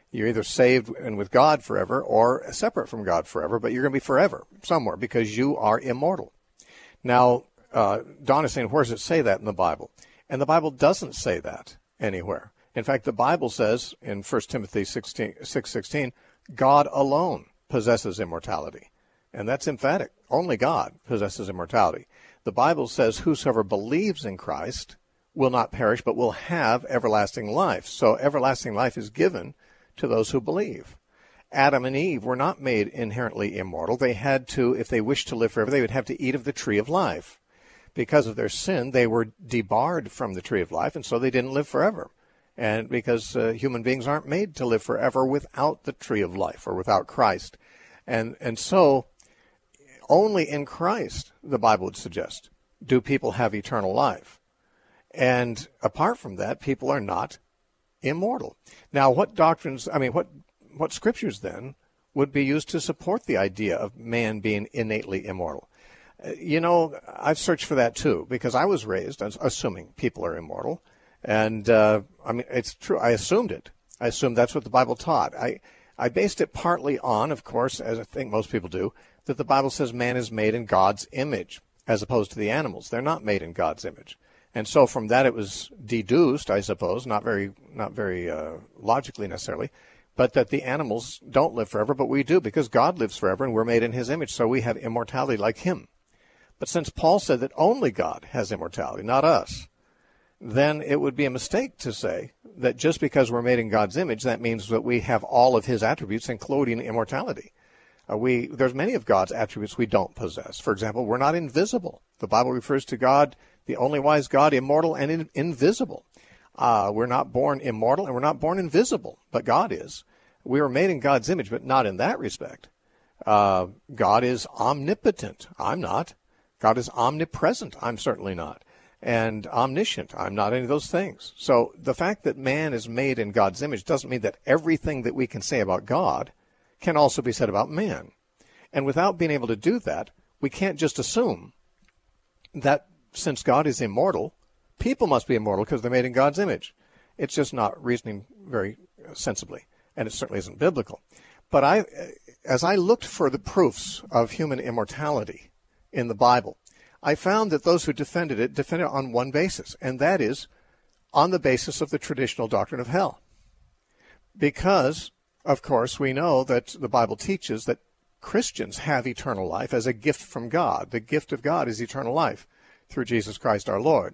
You're either saved and with God forever or separate from God forever, but you're going to be forever somewhere because you are immortal. Now, uh, Don is saying, where does it say that in the Bible? And the Bible doesn't say that anywhere. In fact, the Bible says in First Timothy six sixteen, God alone possesses immortality. And that's emphatic. Only God possesses immortality. The Bible says whosoever believes in Christ will not perish, but will have everlasting life. So everlasting life is given to those who believe. Adam and Eve were not made inherently immortal. They had to, if they wished to live forever, they would have to eat of the tree of life. Because of their sin, they were debarred from the tree of life, and so they didn't live forever. And because uh, human beings aren't made to live forever without the tree of life or without Christ. And, and so only in Christ, the Bible would suggest, do people have eternal life. And apart from that, people are not immortal. Now, what doctrines, I mean, what what scriptures then would be used to support the idea of man being innately immortal? Uh, you know, I've searched for that too, because I was raised assuming people are immortal. And, uh, I mean, it's true. I assumed it. I assumed that's what the Bible taught. I, I based it partly on, of course, as I think most people do, that the Bible says man is made in God's image, as opposed to the animals. They're not made in God's image. And so from that it was deduced, I suppose, not very not very uh, logically necessarily, but that the animals don't live forever, but we do, because God lives forever and we're made in his image, so we have immortality like him. But since Paul said that only God has immortality, not us, then it would be a mistake to say that just because we're made in God's image, that means that we have all of his attributes, including immortality. Uh, we there's many of God's attributes we don't possess. For example, we're not invisible. The Bible refers to God, the only wise God, immortal and in, invisible. Uh, we're not born immortal and we're not born invisible, but God is. We were made in God's image, but not in that respect. Uh, God is omnipotent. I'm not. God is omnipresent. I'm certainly not. And omniscient. I'm not any of those things. So the fact that man is made in God's image doesn't mean that everything that we can say about God can also be said about man. And without being able to do that, we can't just assume that since God is immortal, people must be immortal because they're made in God's image. It's just not reasoning very sensibly, and it certainly isn't biblical. But I, as I looked for the proofs of human immortality in the Bible, I found that those who defended it defended it on one basis, and that is on the basis of the traditional doctrine of hell. Because, of course, we know that the Bible teaches that Christians have eternal life as a gift from God. The gift of God is eternal life through Jesus Christ our Lord.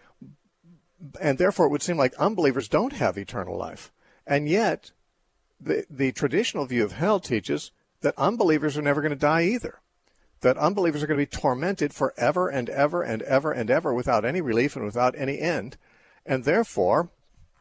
And therefore it would seem like unbelievers don't have eternal life. And yet the, the traditional view of hell teaches that unbelievers are never going to die either. That unbelievers are going to be tormented forever and ever and ever and ever without any relief and without any end. And therefore,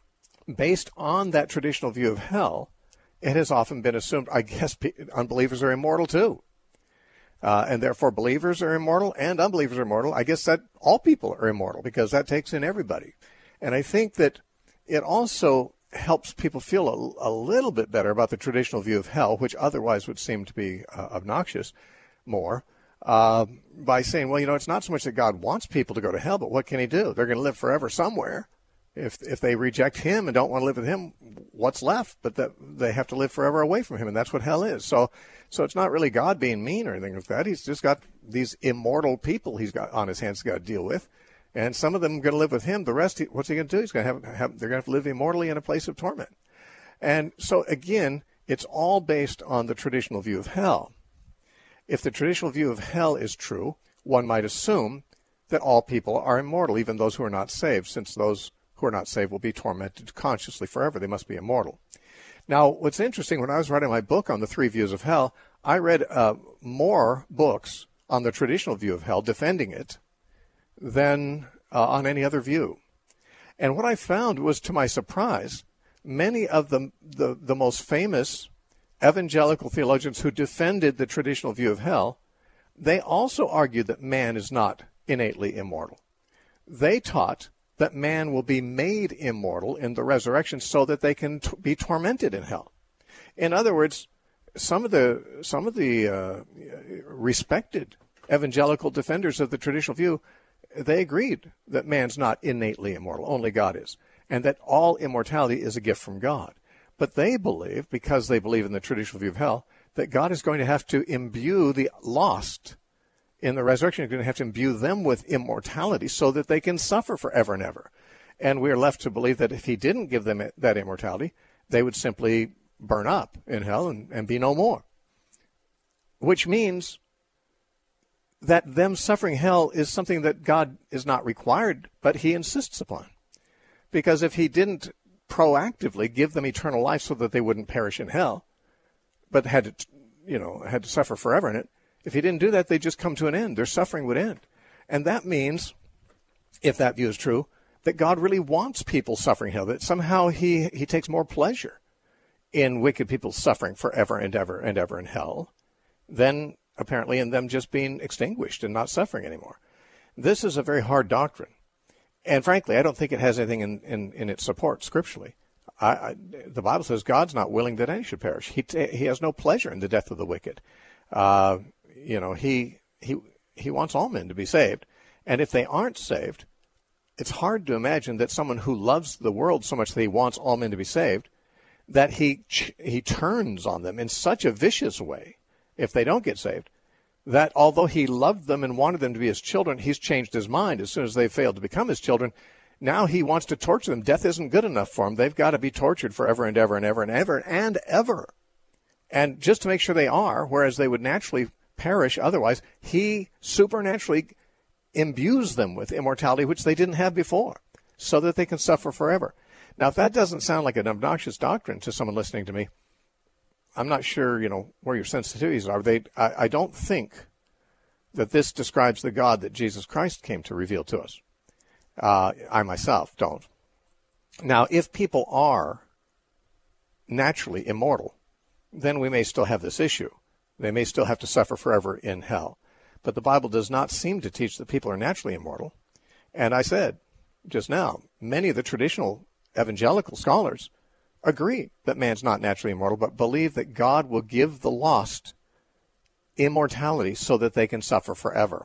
based on that traditional view of hell, it has often been assumed, I guess, unbelievers are immortal too. Uh, and therefore believers are immortal and unbelievers are immortal. I guess that all people are immortal because that takes in everybody. And I think that it also helps people feel a, a little bit better about the traditional view of hell, which otherwise would seem to be uh, obnoxious more, uh, by saying, well, you know, it's not so much that God wants people to go to hell, but what can he do? They're going to live forever somewhere. If if they reject him and don't want to live with him, what's left? But that they have to live forever away from him, and that's what hell is. So so it's not really God being mean or anything like that. He's just got these immortal people he's got on his hands got to deal with, and some of them are going to live with him. The rest, what's he going to do? He's going to have, have they're going to have to live immortally in a place of torment. And so again, it's all based on the traditional view of hell. If the traditional view of hell is true, one might assume that all people are immortal, even those who are not saved, since those who are not saved will be tormented consciously forever. They must be immortal. Now, what's interesting, when I was writing my book on the three views of hell, I read uh, more books on the traditional view of hell, defending it, than uh, on any other view. And what I found was, to my surprise, many of the, the, the most famous evangelical theologians who defended the traditional view of hell, they also argued that man is not innately immortal. They taught that man will be made immortal in the resurrection so that they can t- be tormented in hell. In other words, some of the some of the uh, respected evangelical defenders of the traditional view, they agreed that man's not innately immortal, only God is, and that all immortality is a gift from God. But they believe, because they believe in the traditional view of hell, that God is going to have to imbue the lost in the resurrection. He's going to have to imbue them with immortality so that they can suffer forever and ever. And we are left to believe that if he didn't give them that immortality, they would simply burn up in hell and, and be no more. Which means that them suffering hell is something that God is not required, but he insists upon. Because if he didn't proactively give them eternal life so that they wouldn't perish in hell, but had to, you know, had to suffer forever in it, if he didn't do that, they'd just come to an end. Their suffering would end. And that means, if that view is true, that God really wants people suffering hell, that somehow he, he takes more pleasure in wicked people suffering forever and ever and ever in hell than apparently in them just being extinguished and not suffering anymore. This is a very hard doctrine. And frankly, I don't think it has anything in, in, in its support scripturally. I, I, the Bible says God's not willing that any should perish. He, t- he has no pleasure in the death of the wicked. Uh, you know, he, he, he wants all men to be saved. And if they aren't saved, it's hard to imagine that someone who loves the world so much that he wants all men to be saved, that he he turns on them in such a vicious way, if they don't get saved, that although he loved them and wanted them to be his children, he's changed his mind as soon as they failed to become his children. Now he wants to torture them. Death isn't good enough for them. They've got to be tortured forever and ever and ever and ever and ever. And just to make sure they are, whereas they would naturally perish otherwise, he supernaturally imbues them with immortality, which they didn't have before, so that they can suffer forever. Now, if that doesn't sound like an obnoxious doctrine to someone listening to me, I'm not sure, you know, where your sensitivities are. They, I, I don't think that this describes the God that Jesus Christ came to reveal to us. Uh, I myself don't. Now, if people are naturally immortal, then we may still have this issue. They may still have to suffer forever in hell. But the Bible does not seem to teach that people are naturally immortal. And I said just now, many of the traditional evangelical scholars agree that man's not naturally immortal, but believe that God will give the lost immortality so that they can suffer forever.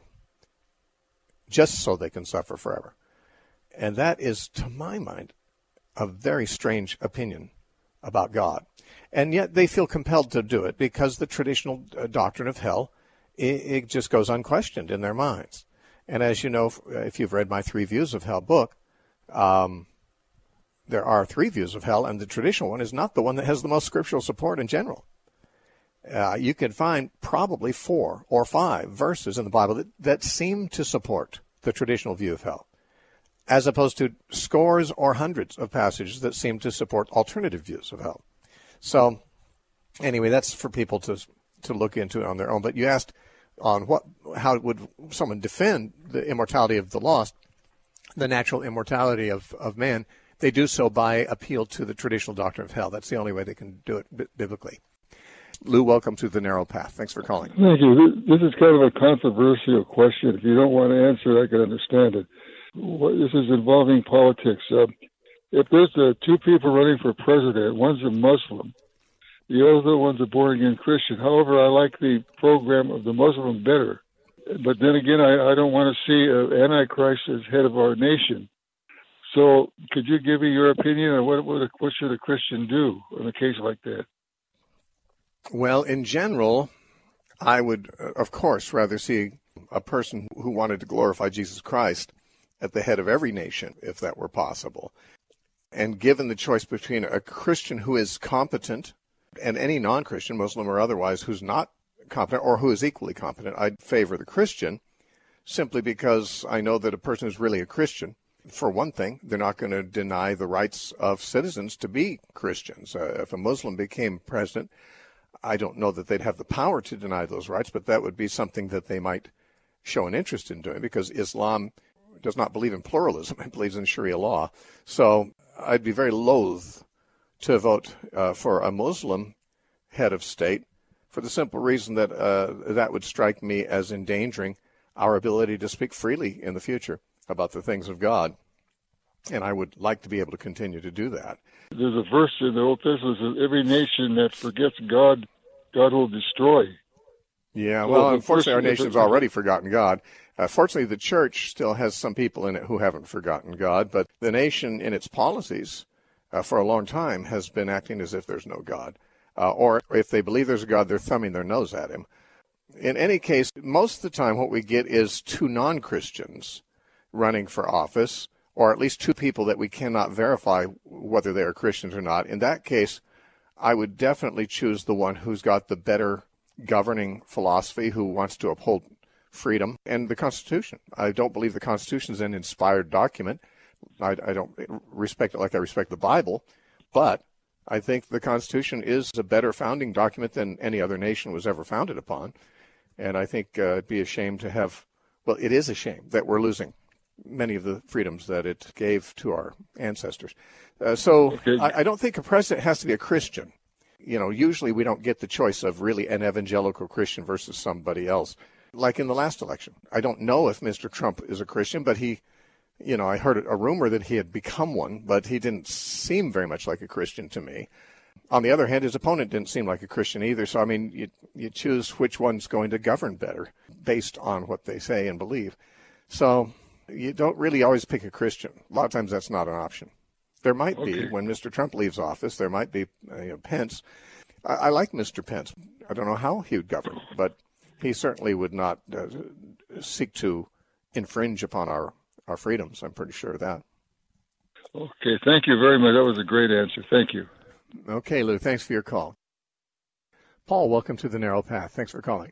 Just so they can suffer forever. And that is, to my mind, a very strange opinion about God. And yet they feel compelled to do it because the traditional doctrine of hell, it, it just goes unquestioned in their minds. And as you know, if you've read my Three Views of Hell book, um, there are three views of hell, and the traditional one is not the one that has the most scriptural support in general. Uh, you can find probably four or five verses in the Bible that, that seem to support the traditional view of hell, as opposed to scores or hundreds of passages that seem to support alternative views of hell. So, anyway, that's for people to to look into it on their own. But you asked on what, how would someone defend the immortality of the lost, the natural immortality of, of man. They do so by appeal to the traditional doctrine of hell. That's the only way they can do it b- biblically. Lou, welcome to The Narrow Path. Thanks for calling. Thank you. This is kind of a controversial question. If you don't want to answer, I can understand it. This is involving politics. Uh, if there's uh, two people running for president, one's a Muslim, the other one's a born-again Christian. However, I like the program of the Muslim better. But then again, I, I don't want to see an Antichrist as head of our nation. So could you give me your opinion on what, what, what should a Christian do in a case like that? Well, in general, I would, of course, rather see a person who wanted to glorify Jesus Christ at the head of every nation, if that were possible. And given the choice between a Christian who is competent and any non-Christian, Muslim or otherwise, who's not competent or who is equally competent, I'd favor the Christian, simply because I know that a person who's really a Christian, for one thing, they're not going to deny the rights of citizens to be Christians. Uh, if a Muslim became president, I don't know that they'd have the power to deny those rights, but that would be something that they might show an interest in doing, because Islam does not believe in pluralism. It believes in Sharia law. So I'd be very loath to vote uh, for a Muslim head of state for the simple reason that uh, that would strike me as endangering our ability to speak freely in the future about the things of God. And I would like to be able to continue to do that. There's a verse in the Old Testament that says, every nation that forgets God, God will destroy. Yeah, well, well unfortunately, our nation's already forgotten God. Uh, fortunately, the church still has some people in it who haven't forgotten God, but the nation in its policies uh, for a long time has been acting as if there's no God. Uh, or if they believe there's a God, they're thumbing their nose at him. In any case, most of the time what we get is two non-Christians running for office, or at least two people that we cannot verify whether they are Christians or not. In that case, I would definitely choose the one who's got the better governing philosophy, who wants to uphold freedom and the Constitution. I don't believe the Constitution is an inspired document. I, I don't respect it like I respect the Bible, but I think the Constitution is a better founding document than any other nation was ever founded upon. And I think uh, it'd be a shame to have, well, it is a shame that we're losing many of the freedoms that it gave to our ancestors. Uh, so okay. I, I don't think a president has to be a Christian. You know, usually we don't get the choice of really an evangelical Christian versus somebody else. Like in the last election, I don't know if Mister Trump is a Christian, but he, you know, I heard a rumor that he had become one, but he didn't seem very much like a Christian to me. On the other hand, his opponent didn't seem like a Christian either. So, I mean, you, you choose which one's going to govern better based on what they say and believe. So you don't really always pick a Christian. A lot of times that's not an option. There might okay. be, when Mister Trump leaves office, there might be uh, you know, Pence. I, I like Mister Pence. I don't know how he would govern, but he certainly would not uh, seek to infringe upon our, our freedoms. I'm pretty sure of that. Okay, thank you very much. That was a great answer. Thank you. Okay, Lou, thanks for your call. Paul, welcome to The Narrow Path. Thanks for calling.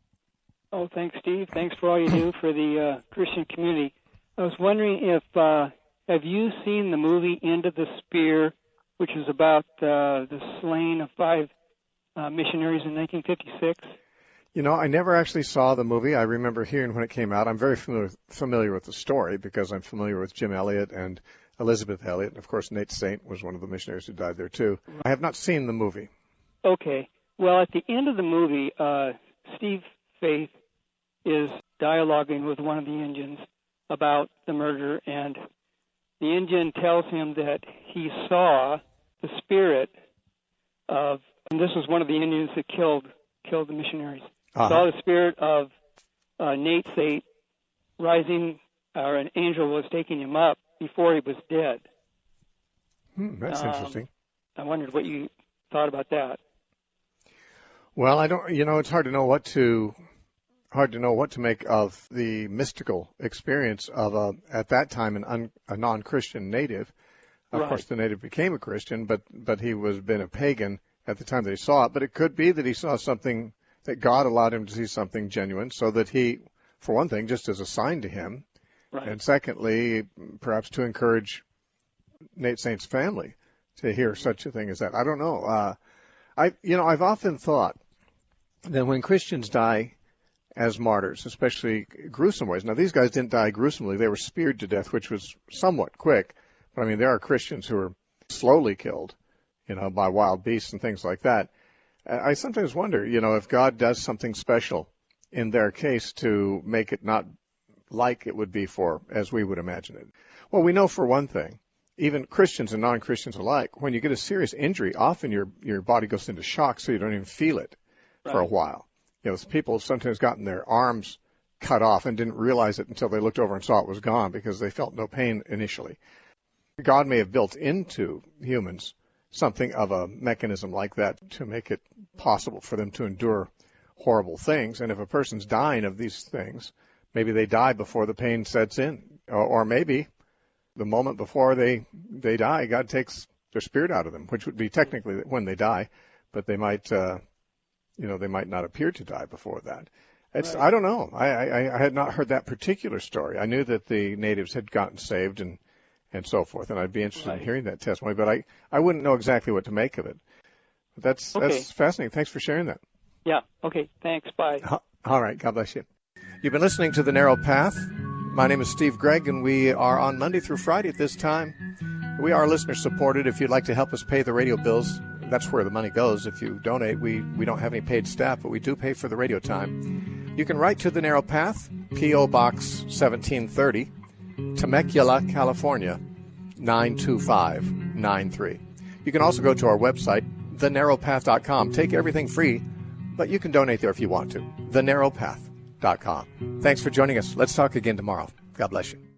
Oh, thanks, Steve. Thanks for all you do for the uh, Christian community. I was wondering if, uh, have you seen the movie End of the Spear, which is about uh, the slaying of five uh, missionaries in nineteen fifty-six? You know, I never actually saw the movie. I remember hearing when it came out. I'm very familiar, familiar with the story because I'm familiar with Jim Elliot and Elizabeth Elliot. And, of course, Nate Saint was one of the missionaries who died there, too. I have not seen the movie. Okay. Well, at the end of the movie, uh, Steve Faith is dialoguing with one of the Indians about the murder, and the Indian tells him that he saw the spirit of, and this was one of the Indians that killed killed the missionaries, uh-huh. saw the spirit of uh, Nate Saint rising, or an angel was taking him up before he was dead. Hmm, that's um, interesting. I wondered what you thought about that. Well, I don't, you know, it's hard to know what to, hard to know what to make of the mystical experience of a, at that time, an un, a non-Christian native. Of right. course, the native became a Christian, but, but he was been a pagan at the time that he saw it. But it could be that he saw something, that God allowed him to see something genuine, so that he, for one thing, just as a sign to him, right. and secondly, perhaps to encourage Nate Saint's family to hear such a thing as that. I don't know. Uh, I, you know, I've often thought that when Christians die as martyrs, especially gruesome ways. Now, these guys didn't die gruesomely. They were speared to death, which was somewhat quick. But, I mean, there are Christians who are slowly killed, you know, by wild beasts and things like that. I sometimes wonder, you know, if God does something special in their case to make it not like it would be for, as we would imagine it. Well, we know for one thing, even Christians and non-Christians alike, when you get a serious injury, often your your body goes into shock so you don't even feel it right. for a while. You know, people have sometimes gotten their arms cut off and didn't realize it until they looked over and saw it was gone because they felt no pain initially. God may have built into humans something of a mechanism like that to make it possible for them to endure horrible things. And if a person's dying of these things, maybe they die before the pain sets in, or, or maybe the moment before they, they die, God takes their spirit out of them, which would be technically when they die, but they might, uh, you know, they might not appear to die before that. It's, right. I don't know. I, I, I had not heard that particular story. I knew that the natives had gotten saved and, and so forth, and I'd be interested right. in hearing that testimony, but I, I wouldn't know exactly what to make of it. But that's, okay. that's fascinating. Thanks for sharing that. Yeah. Okay. Thanks. Bye. All right. God bless you. You've been listening to The Narrow Path. My name is Steve Gregg, and we are on Monday through Friday at this time. We are listener-supported. If you'd like to help us pay the radio bills, that's where the money goes. If you donate, we, we don't have any paid staff, but we do pay for the radio time. You can write to The Narrow Path, P O. Box seventeen thirty, Temecula, California, nine two five nine three. You can also go to our website, the narrow path dot com. Take everything free, but you can donate there if you want to. the narrow path dot com. Thanks for joining us. Let's talk again tomorrow. God bless you.